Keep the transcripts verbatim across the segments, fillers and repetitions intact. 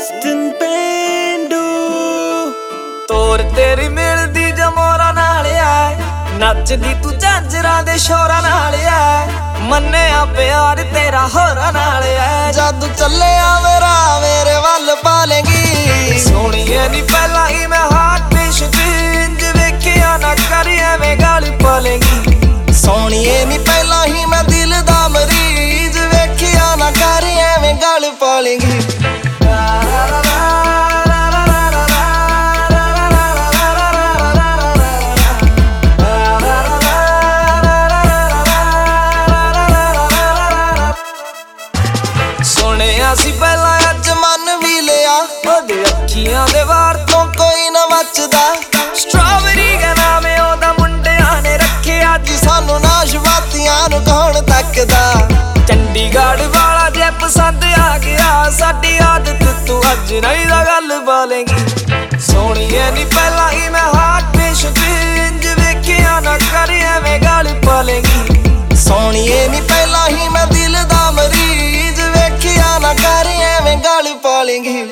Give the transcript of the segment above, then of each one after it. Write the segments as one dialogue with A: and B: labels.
A: Austin पेंडू
B: ਤੋਰ ਤੇਰੀ ਮਿਲਦੀ ਜਮੋਰਾ ਨਾਲ ਆ ਨੱਚਦੀ ਤੂੰ ਝਾਂਜਰਾਂ ਦੇ ਸ਼ੋਰਾਂ ਨਾਲ ਆ ਮੰਨਿਆ ਪਿਆਰ ਤੇਰਾ ਹੋਰਾਂ ਨਾਲ ਆ
C: ਜਾਦੂ ਚੱਲਿਆ ਮੇਰਾ ਮੇਰੇ ਵੱਲ ਪਾਲੇਗੀ
B: ਸੋਹਣੀਏ ਨੀ ਪਹਿਲਾਂ ਹੀ ਮੈਂ ਹਾਰਟ ਪੇਸ਼ ਇੰਜ ਵੇਖਿਆ ਨਾ ਕਰੀ ਐਵੇਂ ਗਾਲੀ ਪਾਲੇਗੀ
C: ਸੋਹਣੀਏ ਨੀ ਪਹਿਲਾਂ ਹੀ ਮੈਂ ਦਿਲ ਦਾ ਮਰੀਜ਼ ਵੇਖਿਆ ਨਾ ਕਰ ਐਵੇਂ ਗੱਲ ਪਾਲੇਗੀ
B: ਸੁਣਿਆ ਸੀ ਪਹਿਲਾਂ
C: ਅੱਜ ਮਨ ਵੀ ਲਿਆ
B: ਉਹਦੇ ਅੱਖੀਆਂ ਦੇ ਵਾਰ
C: ਤੋਂ ਕੋਈ ਨਾ ਮੱਚਦਾ
B: ਸਟ੍ਰਾਬੇਰੀ ਦਾ ਨਾਮ ਉਹਦਾ ਮੁੰਡਿਆਂ ਨੇ ਰੱਖਿਆ
C: ਜੀ ਸਾਨੂੰ ਨਾਸ਼ਪਾਤੀਆਂ ਨੂੰ ਕੌਣ ਤੱਕਦਾ
B: ਚੰਡੀਗੜ੍ਹ ਵਾਲਾ ਜੇ ਪਸੰਦ ਆ ਗਿਆ ਸਾਡੀ ਆਦਤ ਤੂੰ ਅੱਜ ਨਹੀਂ ਦਾ ਗੱਲ ਪਾਲੇਗੀ ਸੋਹਣੀਏ ਨੀ ਪਹਿਲਾਂ ਹੀ ਮੈਂ ਹਾਰਟ ਪੇਸ਼ ਇੰਜ ਵੇਖਿਆ ਨਾ ਕਰ ਐਵੇਂ ਗੱਲ ਪਾਲੇਗੀ
C: ਸੋਹਣੀਏ ਨੀ ਪਹਿਲਾਂ ਹੀ ਮੈਂ ਦਿਲ ਦਾ ਮਰੀਜ਼ ਵੇਖਿਆ ਨਾ ਕਰ ਐਵੇਂ ਗੱਲ ਪਾਲੇਗੀ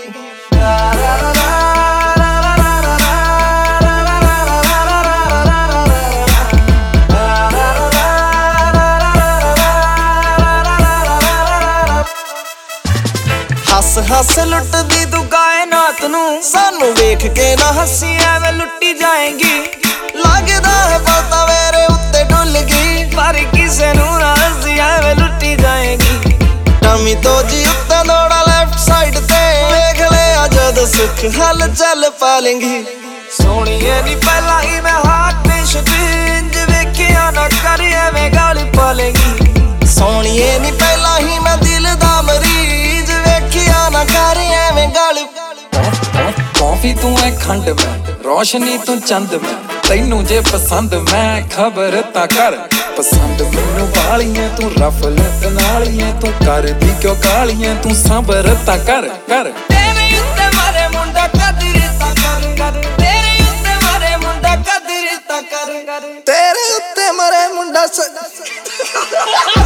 C: ਹੱਸ ਹੱਸ ਲੁੱਟਦੀ ਤੂੰ ਕਾਇਨਾਤ ਨੂੰ ਸਾਨੂੰ ਵੇਖ ਕੇ ਨਾ
B: ਹੱਸੀ ਐਵੇਂ ਲੁੱਟੀ ਜਾਏਗੀ
C: ਲੱਗਦਾ ਹੈ ਪਤਾ ਮੇਰੇ ਉੱਤੇ ਡੁੱਲ ਗਈ
B: ਪਰ ਕਿਸੇ ਨੂੰ ਨਾ ਹੱਸੀ ਐਵੇਂ ਲੁੱਟੀ ਜਾਏਗੀ
C: ਟਮੀ ਤੋਂ ਜੀ ਉੱਤੇ ਨੋੜਾ ਲੈਫਟ ਸਾਈਡ ਤੇ ਵੇਖ ਲਿਆ ਜਦ ਸੁੱਖ ਹਲ ਚੱਲ ਪਾਲੇਗੀ
B: ਸੋਹਣੀਏ ਨੀ ਪਹਿਲਾਂ ਹੀ ਮੈਂ ਹਾਰਟ ਪੇਸ਼ ਇੰਜ ਵੇਖਿਆ ਨਾ ਕਰ ਐਵੇਂ ਗਾਲੀ ਪਾਲੇਗੀ
C: ਸੋਹਣੀਏ ਨੀ ਪਹਿਲਾਂ ਹੀ ਮੈਂ ਦਿਲ ਦਾ ਮਰੀਜ਼ ਵੇਖਿਆ ਨਾ ਕਰ ਐਵੇਂ ਗੱਲ
D: ਕੌਫੀ ਤੂੰ ਐ ਖੰਡ ਮੈਂ ਰੋਸ਼ਨੀ ਤੂੰ ਚੰਦ ਮੈਂ ਤੈਨੂੰ ਜੇ ਪਸੰਦ ਮੈਂ ਖਬਰ ਤਾਂ ਕਰ ਪਸੰਦ ਮੈਨੂੰ ਵਾਲੀਆਂ ਤੂੰ ਰਫਲਤ ਨਾਲੀਆਂ ਤੂੰ ਕਰਦੀ ਕਿਉਂ ਕਾਲੀਆਂ ਤੂੰ ਸਬਰ ਤਾਂ ਕਰ ਕਰ
B: ਤੇਰੇ ਉੱਤੇ ਮਾਰੇ ਮੁੰਡਾ ਕਦਰ ਤਾਂ ਕਰ ਕਰ ਤੇਰੇ ਉੱਤੇ ਮਾਰੇ ਮੁੰਡਾ ਕਦਰ ਤਾਂ ਕਰ ਕਰ
C: ਤੇਰੇ ਉੱਤੇ ਮਰੇ ਮੁੰਡਾ